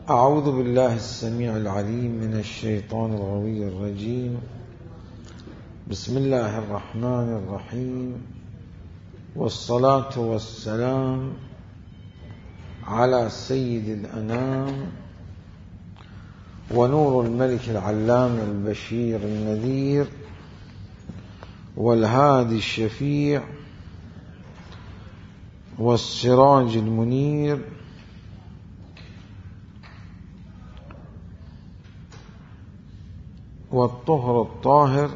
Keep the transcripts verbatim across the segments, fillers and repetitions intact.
أعوذ بالله السميع العليم من الشيطان الغوي الرجيم. بسم الله الرحمن الرحيم، والصلاة والسلام على سيد الأنام ونور الملك العلام البشير النذير والهادي الشفيع والسراج المنير والطهر الطاهر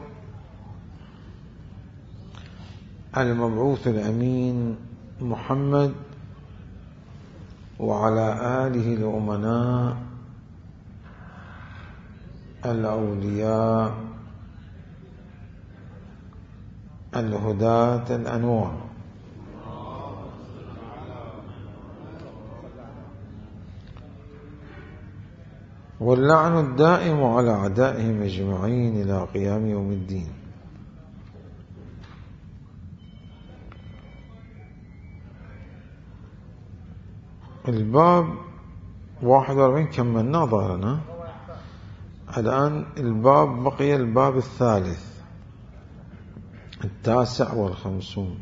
المبعوث الأمين محمد وعلى آله الأمناء الأولياء الهداة الأنوار. واللعن الدائم على أعدائهم أجمعين إلى قيام يوم الدين. الباب واحد وأربعين كملنا ظهرنا. الآن الباب بقي الباب الثالث التاسع والخمسون.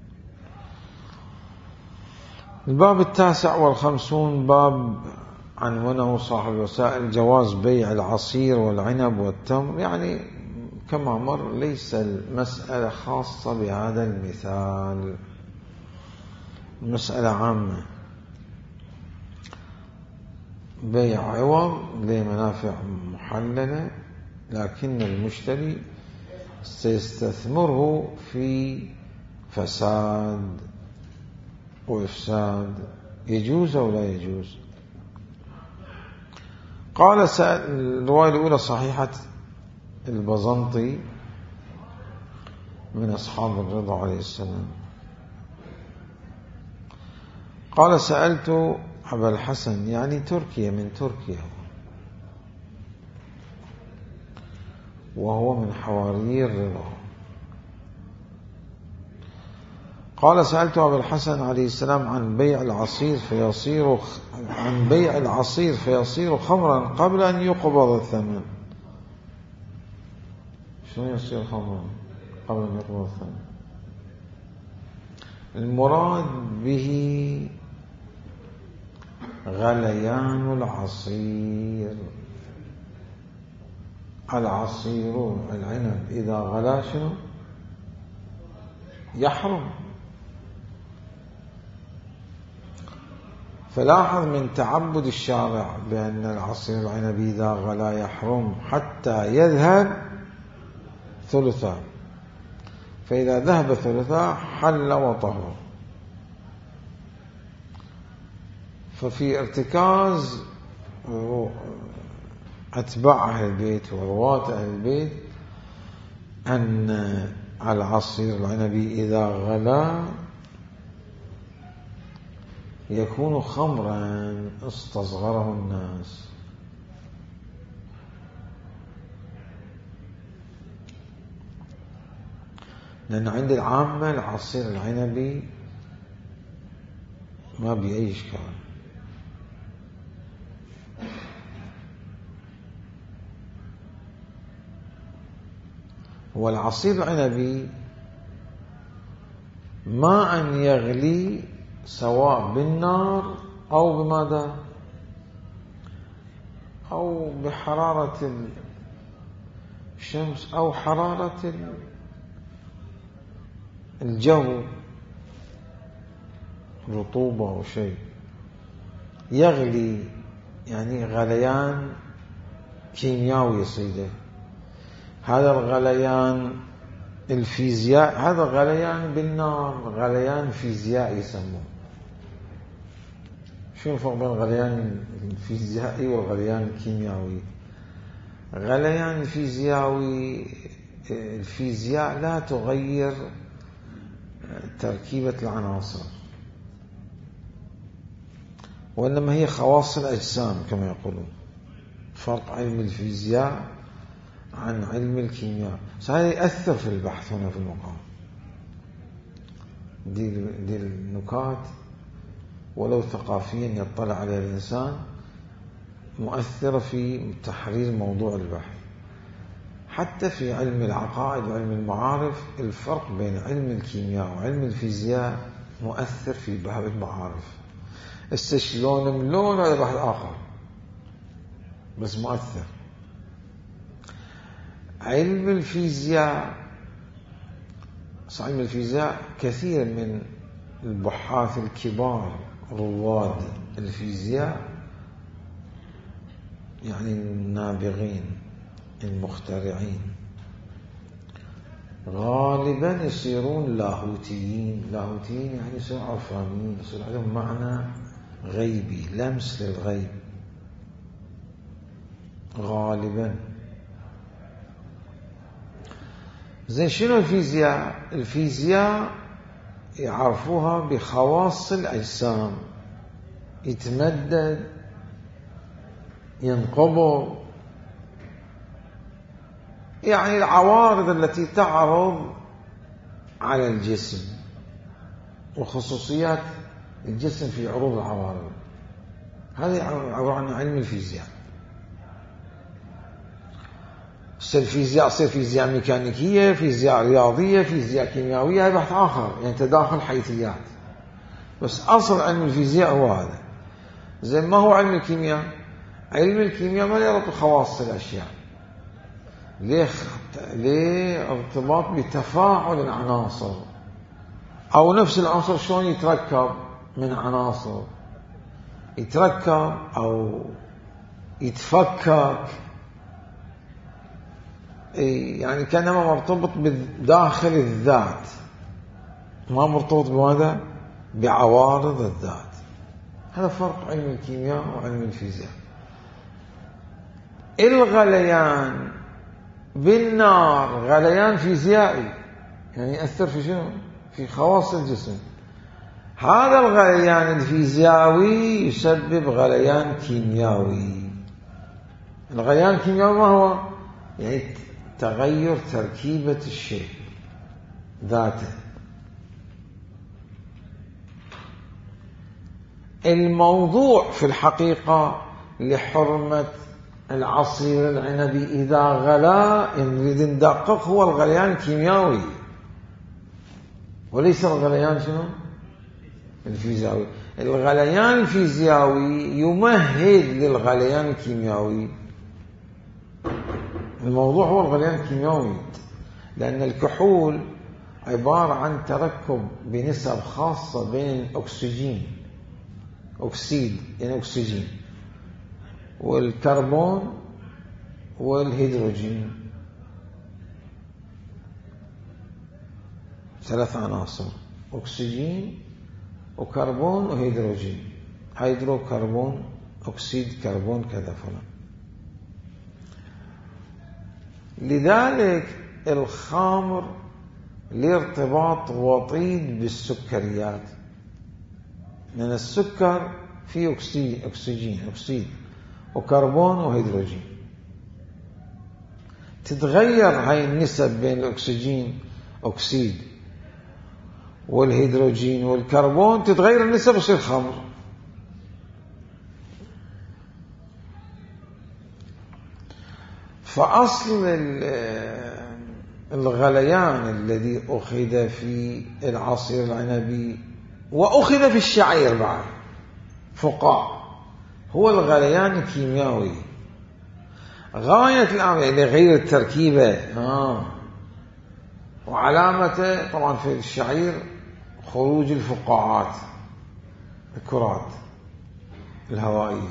الباب التاسع والخمسون باب عنوانه صاحب الوسائل جواز بيع العصير والعنب والتمر. يعني كما مر ليس المسألة خاصة بهذا المثال، المسألة عامة، بيع عوض لمنافع محللة، لكن المشتري سيستثمره في فساد وإفساد. يجوز أو لا يجوز؟ قال الرواية الأولى صحيحة البزنطي من أصحاب الرضا عليه السلام. قال سألت أبا الحسن، يعني تركيا، من تركيا، وهو من حواري الرضا. قال سألت أبا الحسن عليه السلام عن بيع العصير فيصير عن بيع العصير فيصير خمرا قبل أن يقبض الثمن. شنو يصير خمرا قبل أن يقبض الثمن؟ المراد به غليان العصير. العصير العنب إذا غلا شنو يحرم. فلاحظ من تعبد الشارع بأن العصير العنبي إذا غلا يحرم حتى يذهب ثلثا، فإذا ذهب ثلثا حل وطهر. ففي ارتكاز أتباع أهل البيت ورواة أهل البيت أن العصير العنبي إذا غلا يكون خمرا استصغره الناس. لأن عند العامة العصير العنبي ما بأي إشكال. والعصير العنبي ماء يغلي سواء بالنار أو بماذا أو بحرارة الشمس أو حرارة الجو، رطوبة أو شيء يغلي، يعني غليان كيميائي يصيده. هذا الغليان الفيزياء، هذا غليان بالنار، غليان فيزيائي يسموه. شو الفرق بين الغليان الفيزيائي والغليان الكيميائي؟ غليان الفيزيائي، الفيزياء لا تغير تركيبة العناصر، وإنما هي خواص الأجسام كما يقولون. فرق علم الفيزياء عن علم الكيمياء، هذا يأثر في البحث هنا في المقام. دي, دي النكات ولو ثقافيا يطلع عليها الإنسان مؤثرة في تحرير موضوع البحث. حتى في علم العقائد وعلم المعارف الفرق بين علم الكيمياء وعلم الفيزياء مؤثر في باب المعارف. السشلون ملون هذا بحث آخر بس مؤثر. علم الفيزياء علم الفيزياء كثير من البحاث الكبار رواد الفيزياء يعني النابغين المخترعين غالبا يصيرون لاهوتيين. لاهوتيين يعني يصيرون عرفانيين، يصير عندهم معنى غيبي، لمس للغيب غالبا. زين شنو الفيزياء؟ الفيزياء يعرفوها بخواص الأجسام، يتمدد، ينقبض، يعني العوارض التي تعرض على الجسم وخصوصيات الجسم في عروض العوارض. هذه عبارة عن علم الفيزياء. الفيزياء تصير فيزياء ميكانيكية، فيزياء رياضية، فيزياء كيميائية، هذا بحث آخر يعني تداخل حيثيات، بس أصل علم الفيزياء هو هذا. زي ما هو علم الكيمياء؟ علم الكيمياء ما يربط خواص الأشياء، ليه ليه ارتباط بتفاعل العناصر أو نفس العنصر شلون يتركب من عناصر، يتركب أو يتفكك، يعني كانما مرتبط بداخل الذات، ما مرتبط بماذا؟ بعوارض الذات. هذا فرق علم الكيمياء وعلم الفيزياء. الغليان بالنار غليان فيزيائي، يعني يأثر في شنو؟ في خواص الجسم. هذا الغليان الفيزيائي يسبب غليان كيميائي. الغليان الكيميائي ما هو؟ يعني تغير تركيبة الشيء ذاته. الموضوع في الحقيقة لحرمة العصير العنبي إذا غلا نريد ندقق هو الغليان الكيميائي وليس الغليان شنو؟ الفيزيائي. الغليان الفيزيائي يمهد للغليان الكيميائي. الموضوع هو الغليان الكيميائي، لأن الكحول عبارة عن تركب بنسب خاصة بين الأكسجين، أكسيد يعني أكسجين، والكربون والهيدروجين، ثلاث عناصر، أكسجين وكربون وهيدروجين، هيدرو كربون أكسيد كربون كذا فلان. لذلك الخمر لارتباط وطيد بالسكريات، لأن السكر فيه أكسيد أكسجين أكسيد وكربون وهيدروجين. تتغير هاي النسب بين الأكسجين أكسيد والهيدروجين والكربون، تتغير النسب ويصير خمر. فأصل الغليان الذي أخذ في العصير العنبي وأخذ في الشعير بعد فقاع هو الغليان الكيميائي. غاية الأمر يعني غير التركيبة آه. وعلامته طبعا في الشعير خروج الفقاعات الكرات الهوائية.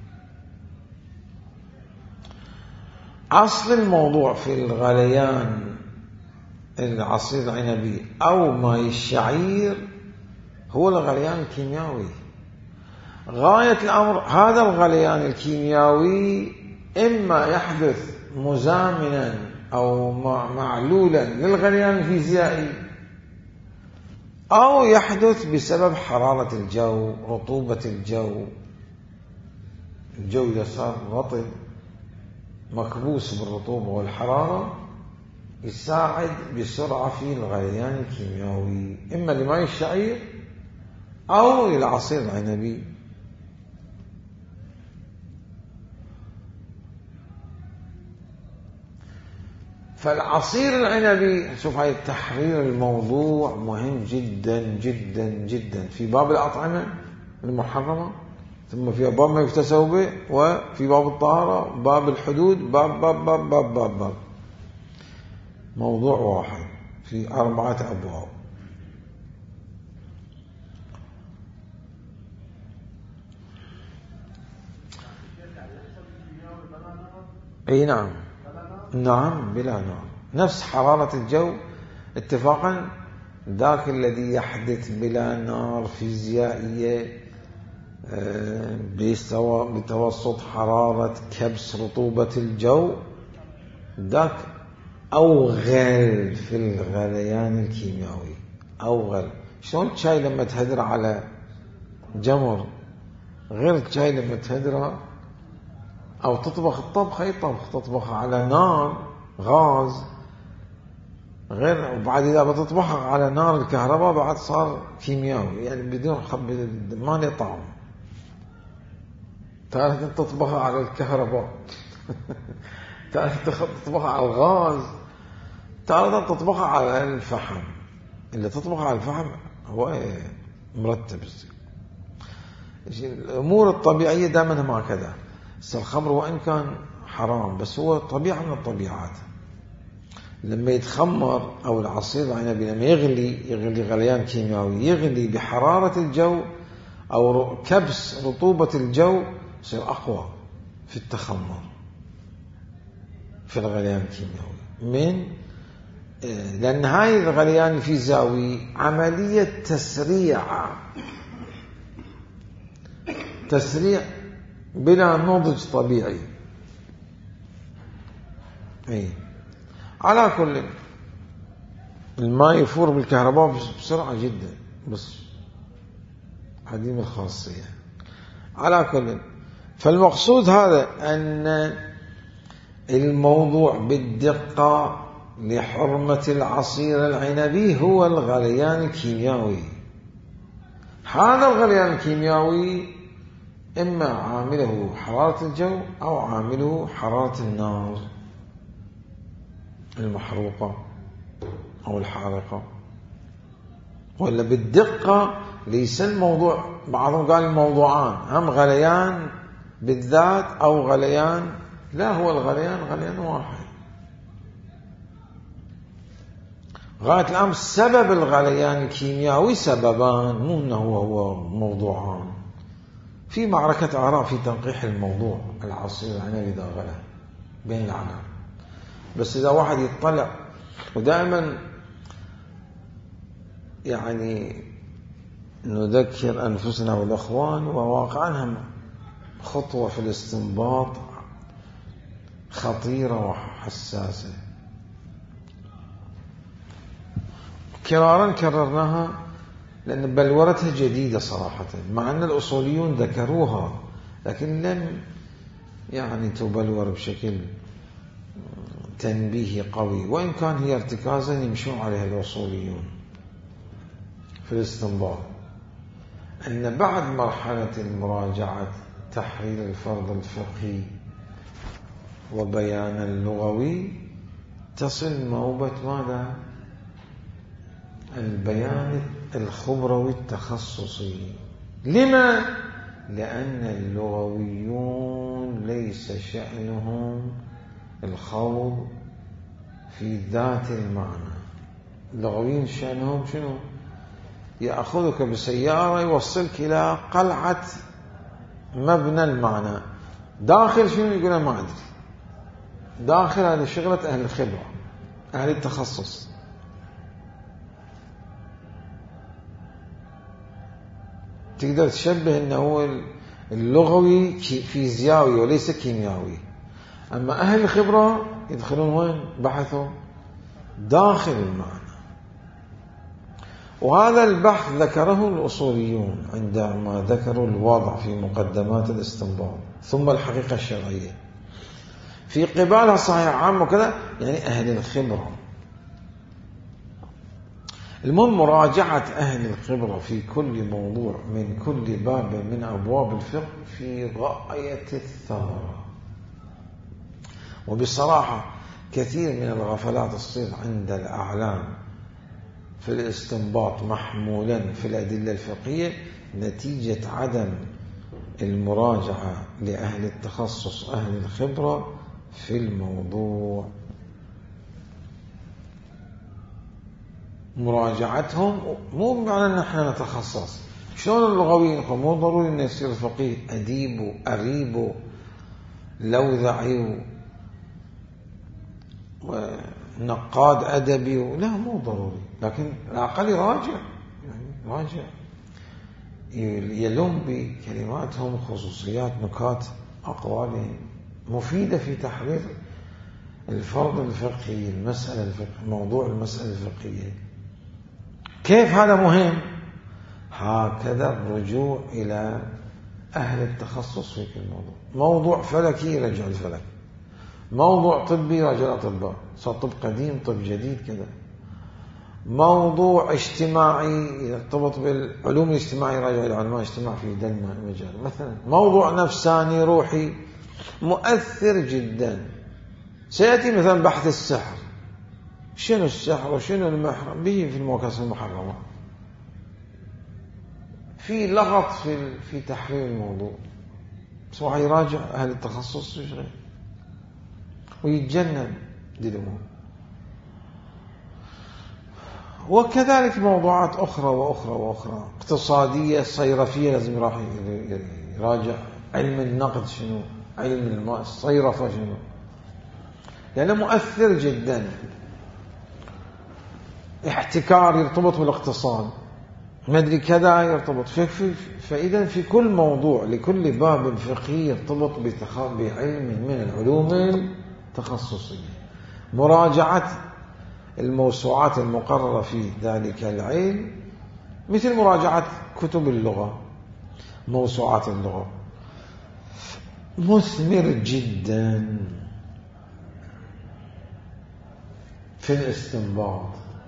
أصل الموضوع في الغليان العصير العنبي أو ماء الشعير هو الغليان الكيميائي. غاية الأمر هذا الغليان الكيميائي إما يحدث مزامنا أو معلولا للغليان الفيزيائي، أو يحدث بسبب حرارة الجو، رطوبة الجو. الجو إذا صار رطب مكبوس بالرطوبة والحرارة يساعد بسرعة في الغليان الكيميائي، إما لماء الشعير أو للعصير العنبي. فالعصير العنبي، شوف هاي تحرير الموضوع مهم جدا جدا جدا في باب الأطعمة المحرمة، ثم في باب ما يفتسوا به، وفي باب الطهارة، باب الحدود، باب باب باب باب باب, باب. موضوع واحد في أربعة أبواب. اي نعم، نعم بلا نار، نفس حرارة الجو اتفاقا. ذاك الذي يحدث بلا نار فيزيائية بتوسط حرارة كبس رطوبة الجو، ذاك أوغل في الغليان الكيميائي، أوغل. شلون الشاي لما تهدر على جمر غير الشاي لما تهدره أو تطبخ الطبخ، أي طبخ تطبخ على نار غاز غير، وبعد إذا بتطبخها على نار الكهرباء بعد صار كيميائي، يعني بدون خب ما له طعم. تعرف أنت تطبخها على الكهرباء تعرف تطبخها على الغاز، تعرف أنت تطبخها على الفحم. اللي تطبخها على الفحم هو مرتب. الأمور الطبيعية دائما ما كذا. الخمر وإن كان حرام بس هو طبيعة من الطبيعات. لما يتخمر أو العصير العنبي لما يغلي يغلي غليان كيميائي، يغلي بحرارة الجو أو كبس رطوبة الجو، يصير أقوى في التخمر في الغليان الكيميائي. من لأن هاي الغليان في زاوية عملية تسريع تسريع بلا نضج طبيعي. اي على كل، الماء يفور بالكهرباء بسرعة جدا بس عديم الخاصية. على كل، فالمقصود هذا أن الموضوع بالدقة لحرمة العصير العنبي هو الغليان الكيميائي. هذا الغليان الكيميائي إما عامله حرارة الجو أو عامله حرارة النار المحروقة أو الحارقة. ولا بالدقة ليس الموضوع، بعضهم قال الموضوعان هم غليان بالذات أو غليان، لا، هو الغليان غليان واحد. غاية الأمر سبب الغليان الكيميائي سببان، مو أنه هو موضوعان. في معركة آراء في تنقيح الموضوع العصير العنبي إذا غلى بين العلماء، بس إذا واحد يطلع، ودائما يعني نذكر أنفسنا والأخوان وواقعا خطوة في الاستنباط خطيرة وحساسة كرارا كررناها، لأن بلورتها جديدة صراحة، مع أن الأصوليون ذكروها لكن لم يعني تبلور بشكل تنبيهي قوي، وإن كان هي ارتكازا يمشون عليها الأصوليون في الاستنباط، أن بعد مرحلة مراجعة تحرير الفرض الفقهي وبيان اللغوي تصل نوبة ماذا؟ البيان الخبروي التخصصي. لما؟ لأن اللغويون ليس شأنهم الخوض في ذات المعنى. اللغويين شأنهم شنو؟ يأخذك بسيارة يوصلك إلى قلعة مبنى المعنى، داخل شنو يقول ما أدري، داخل هذه شغلة أهل الخبرة أهل التخصص. تقدر تشبه أنه هو اللغوي فيزيائي وليس كيميائي، أما أهل الخبرة يدخلون وين؟ بحثوا داخل المعنى. وهذا البحث ذكره الأصوليون عندما ذكروا الوضع في مقدمات الاستنباط، ثم الحقيقة الشرعية في قبالها صحيح عام وكذا، يعني أهل الخبرة. المهم مراجعة أهل الخبرة في كل موضوع من كل باب من أبواب الفقه في غاية الثمرة. وبصراحة كثير من الغفلات تصير عند الأعلام في الاستنباط محمولا في الأدلة الفقهية نتيجة عدم المراجعة لأهل التخصص أهل الخبرة في الموضوع. مراجعتهم مو بمعنى أن نحن نتخصص. شلون اللغويين مو ضروري أن يصير فقيه أديب أريب لوذعي ونقاد أدبي، لا مو ضروري، لكن الأقل يراجع، يعني راجع يلوم بكلماتهم خصوصيات نكات أقوالهم مفيدة في تحرير الفرض الفقهي المسألة الفقهية موضوع المسألة الفقهية. كيف هذا مهم؟ هكذا الرجوع إلى أهل التخصص في كل موضوع. موضوع فلكي يرجع الفلك، موضوع طبي يرجع الأطباء، صار طب قديم طب جديد كذا. موضوع اجتماعي يرتبط بالعلوم الاجتماعية يراجع العلماء الاجتماع في ذا المجال مثلا. موضوع نفساني روحي مؤثر جدا. سيأتي مثلا بحث السحر، شنو السحر وشنو المحرم به في الموكس المحرمة، في لغط في في تحرير الموضوع، سواء يراجع أهل التخصص يشغل ويتجنن دلمون. وكذلك موضوعات أخرى وأخرى وأخرى اقتصادية صيرفية لازم راح يراجع علم النقد شنو، علم الماء الصيرفة شنو، لأنه مؤثر جدا. احتكار يرتبط بالاقتصاد، ما ادري كذا يرتبط في في فإذا في كل موضوع لكل باب فقهي يرتبط بعلم من العلوم التخصصية. مراجعة الموسوعات المقررة في ذلك العلم مثل مراجعة كتب اللغة، موسوعات اللغة مثمر جدا في الاستنباط،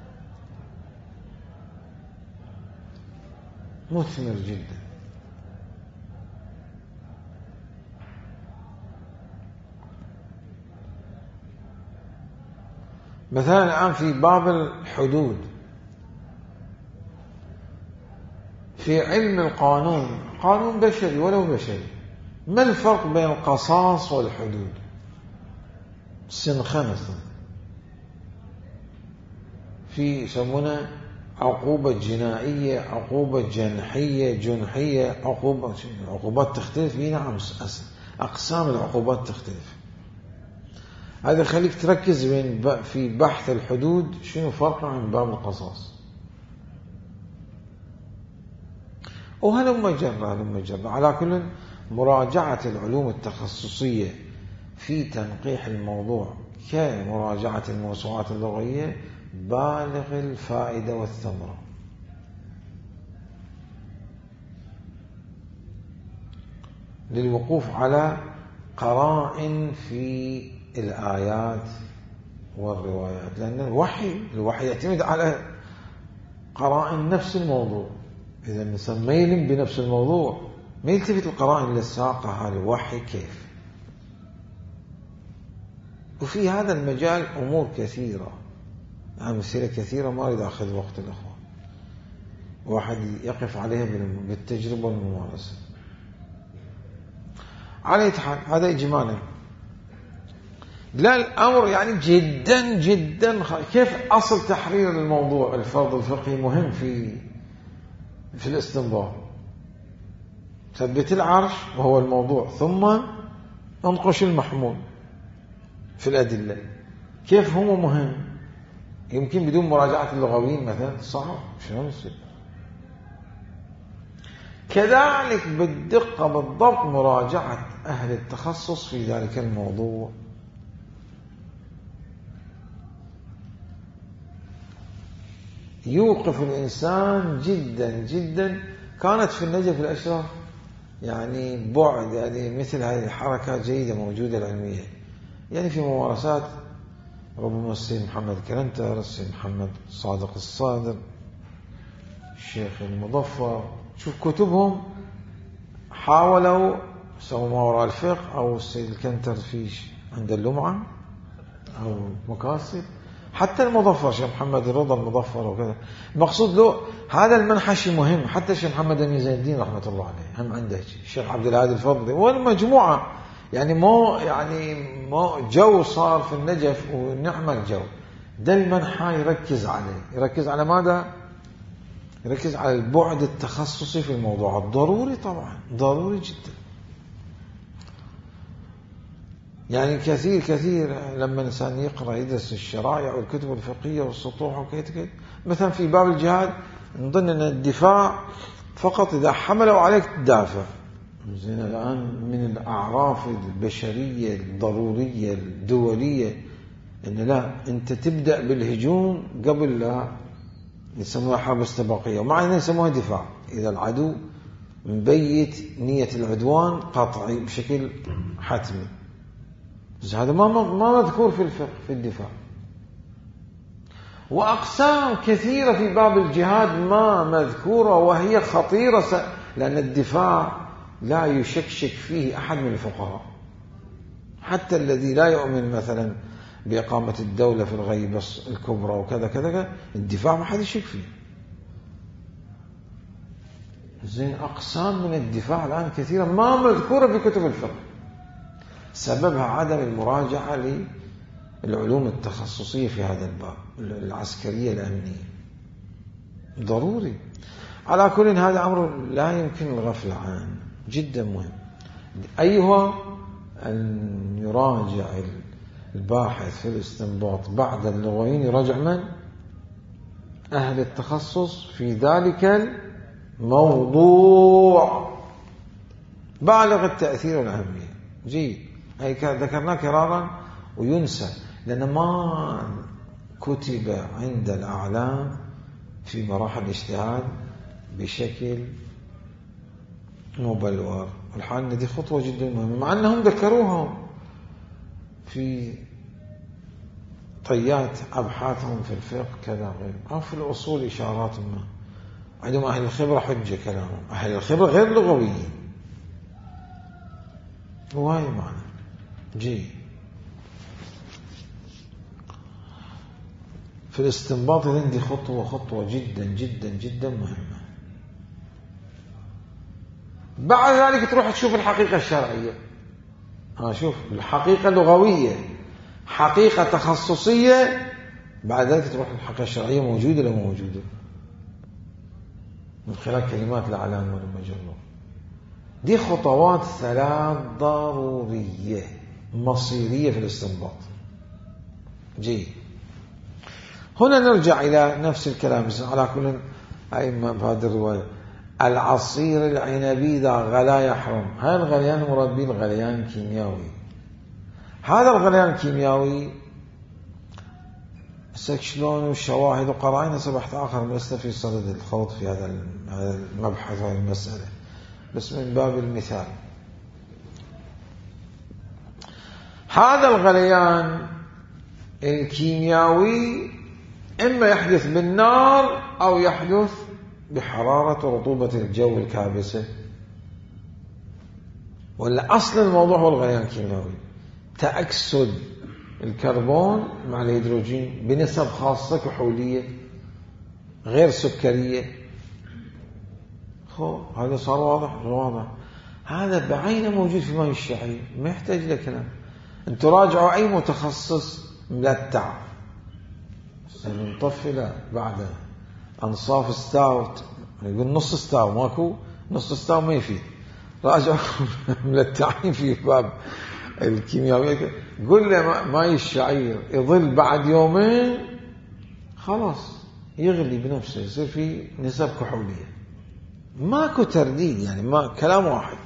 مثمر جدا. مثلا الآن في باب الحدود في علم القانون، قانون بشري ولو بشري، ما الفرق بين القصاص والحدود؟ سنخنة في يسمونها عقوبة جنائية، عقوبة جنحية، جنحية، عقوبة عقوبات تختلف. نعم أقسام العقوبات تختلف. هذا خليك تركز بين في بحث الحدود شنو فرق عن باب القصاص. وهلم جرى هلم جرى. على كل مراجعة العلوم التخصصية في تنقيح الموضوع كمراجعة الموسوعات اللغوية بالغ الفائدة والثمرة. للوقوف على قرائن في الآيات والروايات، لأن الوحي الوحي يعتمد على قرائن نفس الموضوع. إذا الإنسان ما يلم بنفس الموضوع ما يلتفت القرائن للساقة هذا الوحي كيف. وفي هذا المجال أمور كثيرة، أمثلة كثيرة ما أريد أخذ وقت الأخوة، واحد يقف عليها بالتجربة والممارسة. على حال هذا إجمالا. لا الأمر يعني جدا جدا كيف أصل تحرير الموضوع الفرض الفقهي مهم في في الاستنباط. ثبت العرش وهو الموضوع، ثم انقش المحمول في الأدلة. كيف هو مهم؟ يمكن بدون مراجعة اللغويين مثلا صعب، شلون يصير؟ كذلك بالدقة بالضبط مراجعة أهل التخصص في ذلك الموضوع. يوقف الإنسان جدا جدا. كانت في النجف الأشرف يعني بعد يعني مثل هذه الحركات جيدة موجودة العلمية، يعني في ممارسات ربما السيد محمد كلنتر، السيد محمد صادق الصادر، الشيخ المظفر، شوف كتبهم حاولوا سووا ما وراء الفقه، أو السيد الكنتر في عند اللمعة أو مكاسب. حتى المظفر شيخ محمد الرضا المظفر وكذا، المقصود له هذا المنحى شيء مهم. حتى شيخ محمد بن زين الدين رحمة الله عليه هم عنده الشيخ عبد الهادي الفضلي والمجموعة، يعني مو يعني مو جو صار في النجف ونعمل جو. ده المنحى يركز عليه، يركز على ماذا؟ يركز على البعد التخصصي في الموضوعات. ضروري طبعا، ضروري جدا. يعني كثير كثير لما الإنسان يقرأ يدرس الشرائع والكتب الفقهية والسطوح وكذا كذا، مثلا في باب الجهاد نظن أن الدفاع فقط إذا حملوا عليك تدافع. زين الآن من الأعراف البشرية الضرورية الدولية أن لا، أنت تبدأ بالهجوم قبل لا يسموها حرب استباقية، ومع أنه يسموها دفاع إذا العدو مبيت نية العدوان قطعي بشكل حتمي. بس هذا ما ما مذكور في الفقه في الدفاع. وأقسام كثيرة في باب الجهاد ما مذكورة وهي خطيرة، لأن الدفاع لا يشكشك فيه أحد من الفقهاء، حتى الذي لا يؤمن مثلا بإقامة الدولة في الغيبة الكبرى وكذا كذا، الدفاع ما حد يشك فيه. زين أقسام من الدفاع الآن كثيرة ما مذكورة في كتب الفقه، سببها عدم المراجعة للعلوم التخصصية في هذا الباب، العسكرية الأمنية. ضروري. على كل هذا أمر لا يمكن الغفلة عنه، جدا مهم. أيها أن يراجع الباحث في الاستنباط بعد اللغويين، يراجع من؟ أهل التخصص في ذلك الموضوع بالغ التأثير والأهمية. جيد. أي ذكرناه كرارا وينسى، لأن ما كتب عند الأعلام في مراحل الاجتهاد بشكل مبلور. والحال دي خطوة جدا مهمة، مع أنهم ذكروها في طيات أبحاثهم في الفقه كذا غير، أو في الأصول إشارات ما. عندهم أهل الخبرة حجة كلامهم، أهل الخبرة غير لغويين. وهاي معنى جي في الاستنباط. عندي خطوة خطوة جدا جدا جدا مهمة. بعد ذلك تروح تشوف الحقيقة الشرعية. ها شوف الحقيقة اللغوية، حقيقة تخصصية، بعد ذلك تروح الحقيقة الشرعية موجودة ولا موجودة من خلال كلمات الأعلام والمجرور. دي خطوات ثلاث ضرورية مصيرية في الاستنباط. جيد. هنا نرجع إلى نفس الكلام على كل أئمة في هذه الرواية. العصير العنبي ذا غلا يحرم. هذا الغليان مراد به الغليان كيميائي. هذا الغليان الكيميائي شلون والشواهد وقرائن سبحت آخر مسألة في صدد الخوض في هذا المبحث وهذه المسألة، بس من باب المثال. هذا الغليان الكيميائي إما يحدث بالنار أو يحدث بحرارة ورطوبة الجو الكابسة. ولا أصل الموضوع هو الغليان الكيميائي، تأكسد الكربون مع الهيدروجين بنسب خاصة كحولية غير سكرية. خو هذا صار واضح واضح. هذا بعينه موجود في ماء الشعير، ما يحتاج لكلام. انتوا راجعوا أي متخصص ملتع سنطفل بعد أنصاف ستاوت، يقول نص ستاو، ماكو نص ستاو ما يفيد. راجعوا ملتعين في باب الكيميائية. قل له ماء الشعير يظل بعد يومين خلاص يغلي بنفسه، يصير في نسب كحولية، ماكو ترديد، يعني ما كلام واحد.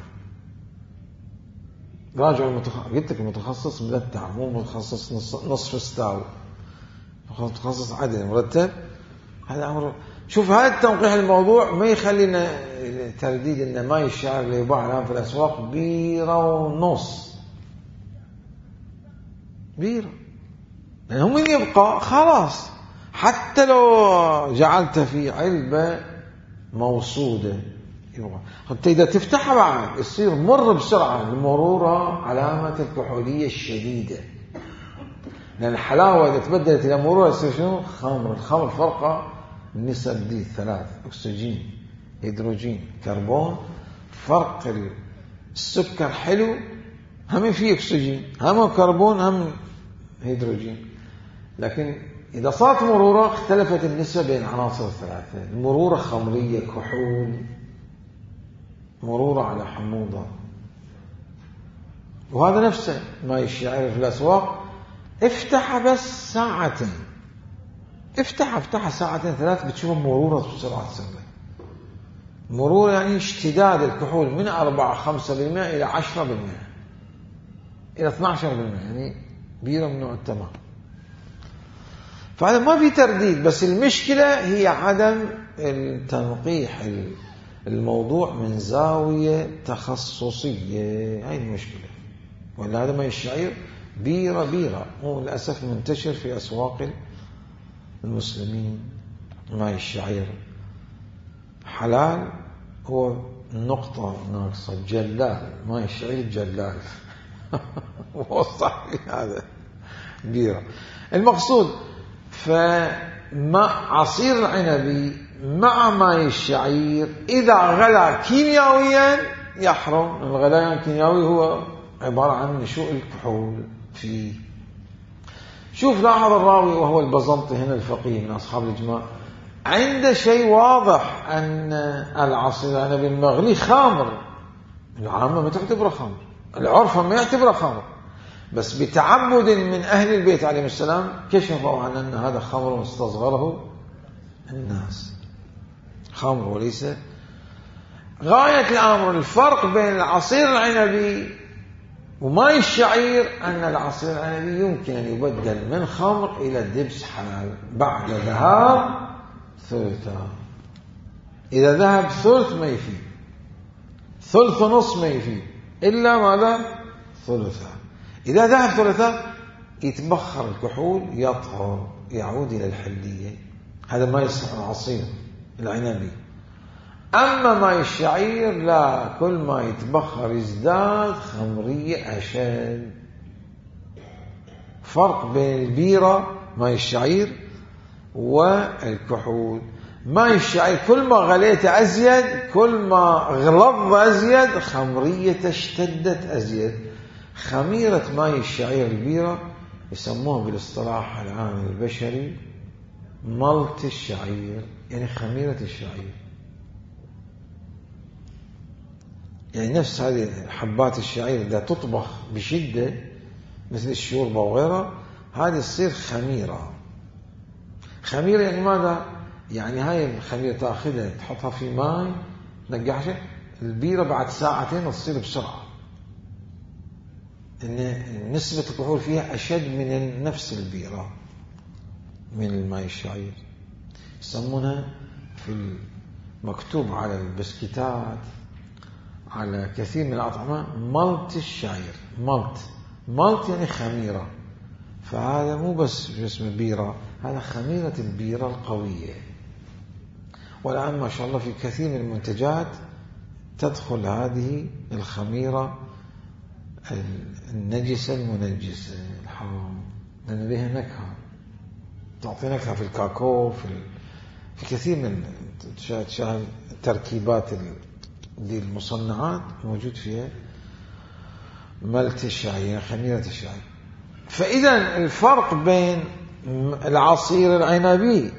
راجعوا المتخصص، قلت لك المتخصص ملتع مو متخصص نصف ستاو، متخصص عدل مرتب. هذا أمر. شوف هذا التنقيح الموضوع ما يخلينا ترديد إن ماء الشعير اللي يباع الآن في الأسواق بيرة ونص، بيرة، لأنه من يبقى خلاص حتى لو جعلت في علبة موصودة يبقى. حتى إذا تفتحها بعد يصير مر بسرعة، المرورة علامة الكحولية الشديدة. لأن الحلاوة إذا تبدلت إلى مرورة يصير شنو؟ خمر. الخمر فرقه النسب دي ثلاث: أكسجين، هيدروجين، كربون. فرق السكر حلو، هم فيه أكسجين، هم كربون، هم هيدروجين. لكن إذا صارت مرورة اختلفت النسبة بين العناصر الثلاثة. المرورة خمرية، كحول، مرورة على حموضة. وهذا نفسه ما الشعير في الأسواق. افتح بس ساعتين، افتح افتح ساعتين ثلاث بتشوف مرورة بسرعة سريعة. مرور يعني اشتداد الكحول من أربعة خمسة بالمئة إلى عشرة بالمئة إلى اثنى عشر بالمئة، يعني بيرة من نوع التمام. فهذا ما في ترديد، بس المشكلة هي عدم التنقيح الموضوع من زاوية تخصصية. هاي المشكلة. ولا هذا ما الشعير بيرة بيرة، هو للأسف منتشر في أسواق المسلمين. ما الشعير حلال، هو نقطة ناقصة، جلال. ما الشعير جلال هو صحيح هذا بيرة. المقصود فمع عصير العنبي مع ماء الشعير إذا غلى كيميائيا يحرم. الغليان الكيميائي هو عبارة عن نشوء الكحول فيه. شوف لاحظ الراوي وهو البزنطي هنا الفقيه من أصحاب الإجماع، عنده شيء واضح أن العصير العنبي المغلي خمر. العامة ما تعتبره خمر، العرف ما يعتبره خمر، بس بتعمد من أهل البيت عليهم السلام كشفوا عن أن هذا خمر استصغره الناس، خمر وليس. غاية الأمر الفرق بين العصير العنبي وماء الشعير أن العصير العنبي يمكن أن يبدل من خمر إلى دبس حلال بعد ذهاب ثلثا. إذا ذهب ثلث ما يفيد، ثلث ونص ما يفيد، إلا ماذا؟ ثلثا. إذا ذهب ثلثا يتبخر الكحول، يطهر، يعود إلى الحلية. هذا ما يصح العصير العنبي. أما ماء الشعير لا، كل ما يتبخر يزداد خمرية أشد. فرق بين البيرة ماء الشعير والكحول. ماء الشعير كل ما غليت أزيد، كل ما غلظ أزيد، خمرية اشتدت أزيد. خميرة ماء الشعير البيرة يسموها بالاصطلاح العام البشري ملط الشعير، يعني خميرة الشعير. يعني نفس هذه حبات الشعير إذا تطبخ بشدة مثل الشوربة وغيرها، هذه تصير خميرة. خميرة يعني ماذا؟ يعني هاي الخميرة تأخذها تحطها في ماء تنقعها، البيرة بعد ساعتين تصير بسرعة، إن نسبة الكحول فيها أشد من نفس البيرة من الماء الشعير. يسمونها في المكتوب على البسكيتات على كثير من الأطعمة ملط الشعير. ملط ملط يعني خميرة. فهذا مو بس اسم بيرة، هذا خميرة البيرة القوية. والآن ما شاء الله في كثير من المنتجات تدخل هذه الخميرة النجسة المنجسة الحرام، لأن لها نكهة، تعطي نكهة في الكاكاو، في في كثير من التركيبات دي المصنعات موجود فيها ملت الشعير، خميرة الشعير. فإذا الفرق بين العصير العنبي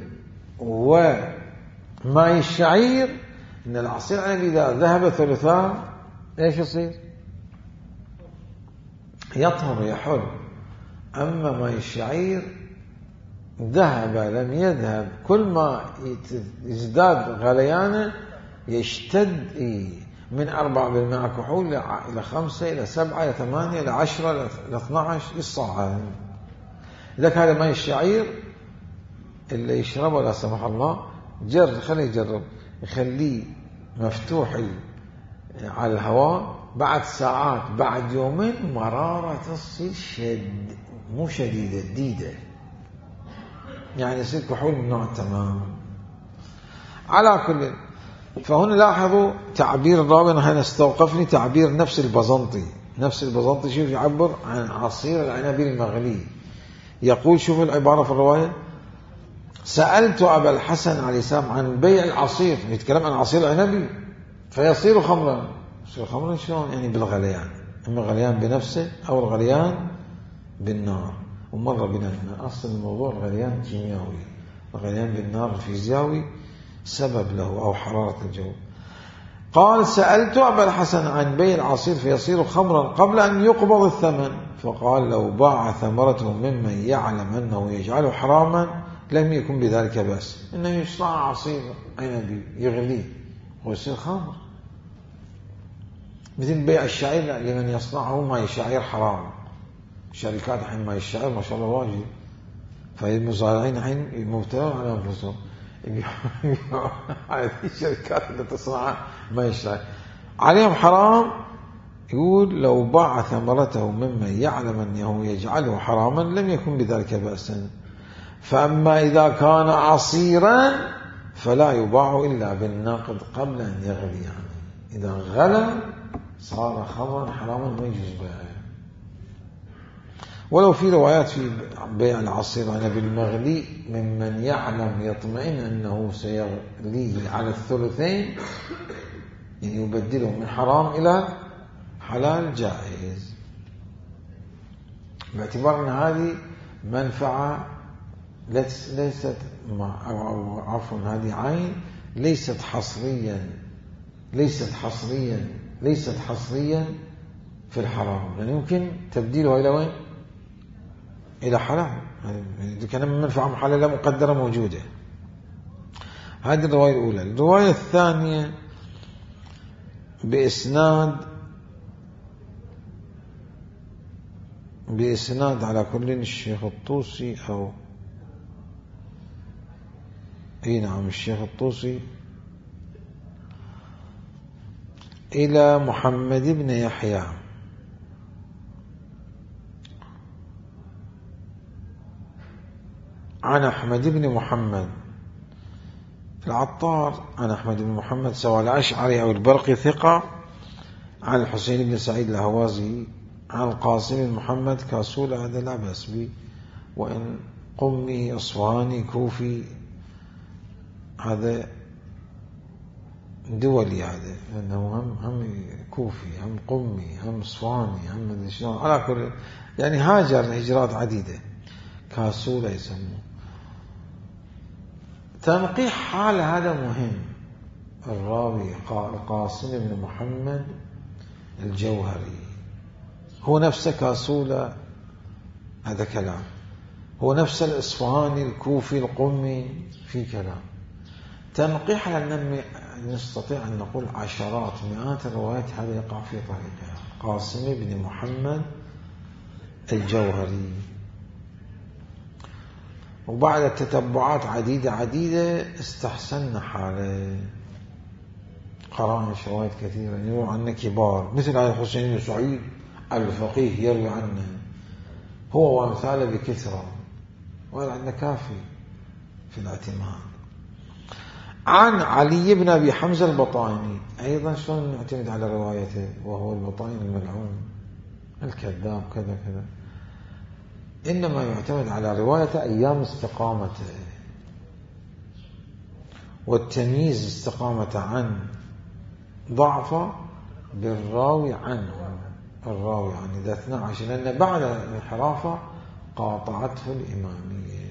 وماء الشعير إن العصير العنبي إذا ذهب ثلثان إيش يصير؟ يطهر يحل. أما ماء الشعير ذهب لم يذهب، كل ما يزداد غليانه يشتد من أربعة بالمئة كحول إلى خمسة إلى سبعة إلى ثمانية إلى عشرة إلى اثنى عشر يصعد. لك هذا ماء الشعير اللي يشربه لا سمح الله جرب، خليه يجرب، يخليه مفتوح على الهواء، بعد ساعات بعد يومين مرارة تصير شد، مو شديدة، جديدة، يعني يصير كحول من نوع تمام. على كل، فهنا لاحظوا تعبير الراوي، هنا استوقفني تعبير نفس البزنطي. نفس البزنطي شوف يعبر عن عصير العنبي المغلي، يقول شوف العبارة في الرواية: سألت أبا الحسن عليه السلام عن بيع العصير، يتكلم عن عصير عنبي فيصير خمرا. يصير خمرا شلون؟ يعني بالغليان، إما غليان بنفسه أو الغليان بالنار. ومر بنا أن أصل الموضوع الغليان كيميائي، الغليان بالنار الفيزيائي سبب له أو حرارة الجو. قال: سألت أبا الحسن عن بيع العصير فيصير خمرا قبل أن يقبض الثمن، فقال: لو باع ثمرته ممن يعلم أنه يجعله حراما لم يكن بذلك بأس. إنه يصنع عصير عنبي يغليه ويصير خمر، مثل بيع الشعير لمن يصنعه ماء الشعير حرام. شركات الحين ماء الشعير ما شاء الله واجد، فالمزارعين الحين مبتلون على أنفسهم هذه الشركات اللي تصنع ماء الشعير عليهم حرام. يقول: لو باع ثمرته ممن يعلم أنه يجعله حراما لم يكن بذلك بأسا. فأما إذا كان عصيرا فلا يباع إلا بالناقد قبل أن يغلي، يعني إذا غلى صار خمرا حراما ما يجوز بيعه. ولو في روايات في بيع العصير أنا بالمغلي ممن يعلم يطمئن أنه سيغليه على الثلثين، يعني يبدله من حرام إلى حلال جائز، باعتبار أن هذه منفعة ليست أو عفوا هذه عين ليست حصريا ليست حصريا ليست حصريا في الحرام، لأن يعني يمكن تبديلها إلى وين؟ إلى حلال. إذا كان من منفعة محللة مقدرة موجودة. هذه الرواية الأولى. الرواية الثانية بإسناد بإسناد على كل الشيخ الطوسي أو اي نعم الشيخ الطوسي إلى محمد بن يحيى عن أحمد بن محمد العطار عن أحمد بن محمد سواء الأشعري أو البرقي ثقة، عن الحسين بن سعيد الهوازي عن القاسم بن محمد كاسول، هذا لا بأس به، وإن قمي أصفهاني كوفي هذا دولي، هذا لأنه هم هم كوفي هم قمي هم أصفهاني هم شلون على كل، يعني هاجر هجرات عديدة. كاسول يسموه. تنقيح حال هذا مهم. الراوي القاسم بن محمد الجوهري هو نفسه كاسولة، هذا كلام. هو نفس الإصفهاني الكوفي القمي، في كلام. تنقيح لأن نستطيع أن نقول عشرات مئات الروايات هذا يقع في طريقها. قاسم بن محمد الجوهري. وبعد تتبعات عديدة عديدة استحسن حاله، قرأنا شواهد كثيرة يروى عنه كبار، مثل على الحسين بن سعيد الفقيه يروي عنه هو وامثاله بكثرة، وهذا عندنا كافي في الاعتماد. عن علي بن أبي حمزة البطائني أيضا، شلون نعتمد على روايته وهو البطائني الملعون الكذاب كذا كذا؟ إنما يعتمد على رواية أيام استقامته، والتمييز استقامة عن ضعف بالراوي عنه، الراوي عن إذا اثنى عشر، لأن بعد انحرافه قاطعته الإمامية.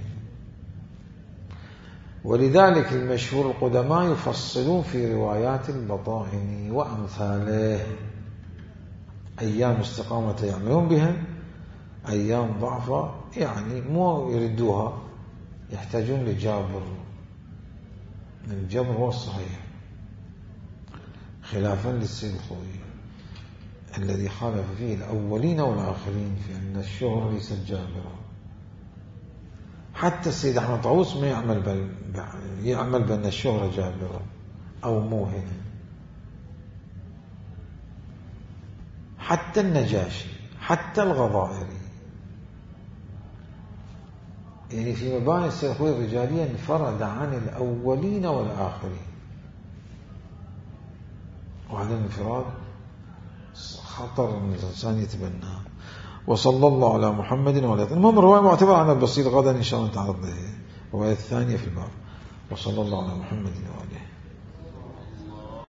ولذلك المشهور القدماء يفصلون في روايات البطائني وأمثاله أيام استقامة يعملون بها، أيام ضعفة يعني مو يردوها، يحتاجون لجابر. الجبر هو الصحيح، خلافا للسيد الخوئي الذي خالف فيه الأولين والآخرين في أن الشهرة ليست جابرة. حتى السيد أحمد طاووس ما يعمل بل يعمل بأن الشهرة جابرة أو موهنة. حتى النجاشي حتى الغضائري، يعني في مباني السيد الخوئي الرجالية انفرد عن الأولين والآخرين، وهذا الانفراد خطر من الإنسان يتبناه. وصلى الله على محمد وعلى آله. المهم الرواية معتبرة عن البسيط، غدا إن شاء الله نتعرض لها الرواية الثانية في الباب. وصلى الله على محمد وعلى آله.